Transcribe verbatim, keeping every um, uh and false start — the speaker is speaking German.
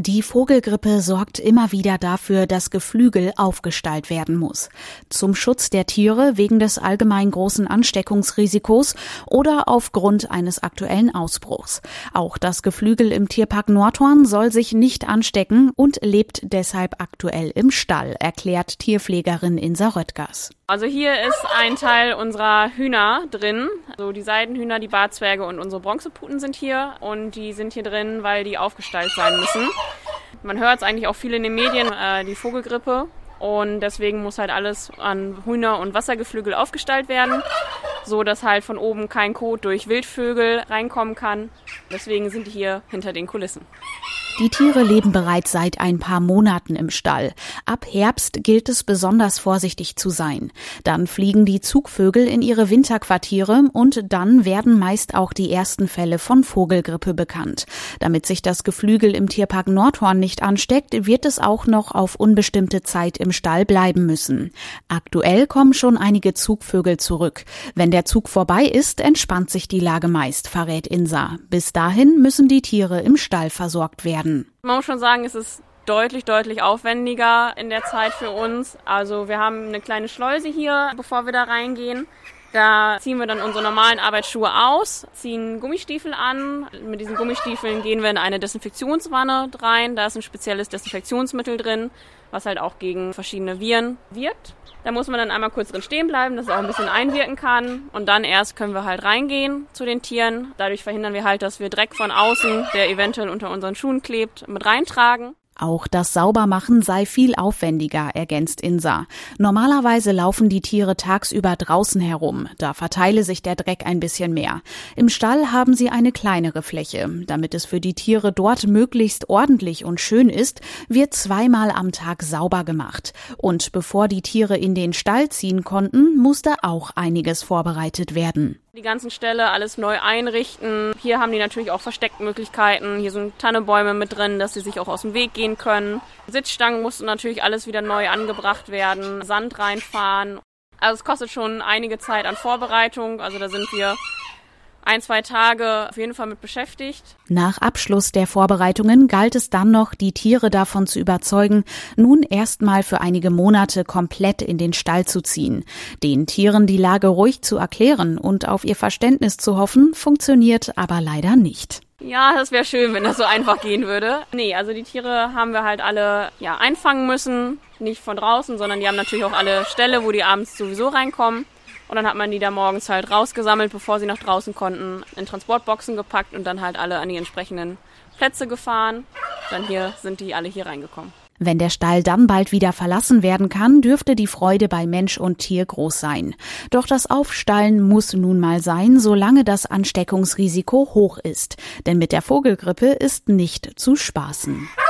Die Vogelgrippe sorgt immer wieder dafür, dass Geflügel aufgestallt werden muss. Zum Schutz der Tiere wegen des allgemein großen Ansteckungsrisikos oder aufgrund eines aktuellen Ausbruchs. Auch das Geflügel im Tierpark Nordhorn soll sich nicht anstecken und lebt deshalb aktuell im Stall, erklärt Tierpflegerin Insa Röttgers. Also hier ist ein Teil unserer Hühner drin. Also die Seidenhühner, die Barzwerge und unsere Bronzeputen sind hier. Und die sind hier drin, weil die aufgestallt sein müssen. Man hört es eigentlich auch viel in den Medien, äh, die Vogelgrippe. Und deswegen muss halt alles an Hühner- und Wassergeflügel aufgestallt werden, so dass halt von oben kein Kot durch Wildvögel reinkommen kann. Deswegen sind die hier hinter den Kulissen. Die Tiere leben bereits seit ein paar Monaten im Stall. Ab Herbst gilt es besonders vorsichtig zu sein. Dann fliegen die Zugvögel in ihre Winterquartiere und dann werden meist auch die ersten Fälle von Vogelgrippe bekannt. Damit sich das Geflügel im Tierpark Nordhorn nicht ansteckt, wird es auch noch auf unbestimmte Zeit im Stall bleiben müssen. Aktuell kommen schon einige Zugvögel zurück. Wenn der Zug vorbei ist, entspannt sich die Lage meist, verrät Insa. Bis dahin müssen die Tiere im Stall versorgt werden. Man muss schon sagen, es ist deutlich, deutlich aufwendiger in der Zeit für uns. Also wir haben eine kleine Schleuse hier, bevor wir da reingehen. Da ziehen wir dann unsere normalen Arbeitsschuhe aus, ziehen Gummistiefel an. Mit diesen Gummistiefeln gehen wir in eine Desinfektionswanne rein. Da ist ein spezielles Desinfektionsmittel drin, was halt auch gegen verschiedene Viren wirkt. Da muss man dann einmal kurz drin stehen bleiben, dass es auch ein bisschen einwirken kann. Und dann erst können wir halt reingehen zu den Tieren. Dadurch verhindern wir halt, dass wir Dreck von außen, der eventuell unter unseren Schuhen klebt, mit reintragen. Auch das Saubermachen sei viel aufwendiger, ergänzt Insa. Normalerweise laufen die Tiere tagsüber draußen herum. Da verteile sich der Dreck ein bisschen mehr. Im Stall haben sie eine kleinere Fläche. Damit es für die Tiere dort möglichst ordentlich und schön ist, wird zweimal am Tag sauber gemacht. Und bevor die Tiere in den Stall ziehen konnten, musste auch einiges vorbereitet werden. Die ganzen Ställe alles neu einrichten. Hier haben die natürlich auch Versteckmöglichkeiten. Hier sind Tannenbäume mit drin, dass sie sich auch aus dem Weg gehen können. Sitzstangen mussten natürlich alles wieder neu angebracht werden, Sand reinfahren. Also es kostet schon einige Zeit an Vorbereitung. Also da sind wir ein, zwei Tage auf jeden Fall mit beschäftigt. Nach Abschluss der Vorbereitungen galt es dann noch, die Tiere davon zu überzeugen, nun erstmal für einige Monate komplett in den Stall zu ziehen. Den Tieren die Lage ruhig zu erklären und auf ihr Verständnis zu hoffen, funktioniert aber leider nicht. Ja, das wäre schön, wenn das so einfach gehen würde. Nee, also die Tiere haben wir halt alle ja einfangen müssen, nicht von draußen, sondern die haben natürlich auch alle Ställe, wo die abends sowieso reinkommen. Und dann hat man die da morgens halt rausgesammelt, bevor sie nach draußen konnten, in Transportboxen gepackt und dann halt alle an die entsprechenden Plätze gefahren. Dann hier sind die alle hier reingekommen. Wenn der Stall dann bald wieder verlassen werden kann, dürfte die Freude bei Mensch und Tier groß sein. Doch das Aufstallen muss nun mal sein, solange das Ansteckungsrisiko hoch ist. Denn mit der Vogelgrippe ist nicht zu spaßen.